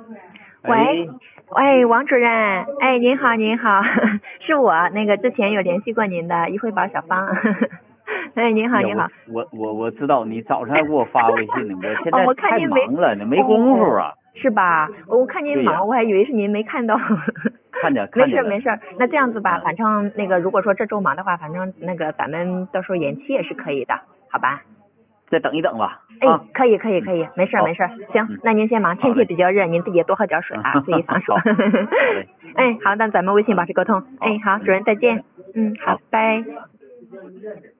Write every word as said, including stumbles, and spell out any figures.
喂，喂，王主任，哎，您好，您好，是我，那个之前有联系过您的一惠宝小芳，哎，您好，您好， 我我我知道你早晨还给我发微信呢，我现在哦、我看太您没忙了，没功夫啊。 哦、是吧？我看您忙，我还以为是您没看到。 看见， 没看见事没事，那这样子吧，反正那个如果说这周忙的话，反正那个咱们到时候延期也是可以的，好吧？ 再等一等吧。 哎， 啊、 可以可以可以，没事没事，行， 嗯、 那您先忙，天气比较热，您自己也多喝点水啊，注意防暑。哎，好，那咱们微信保持沟通。哎，好，主任再见。嗯，好，拜。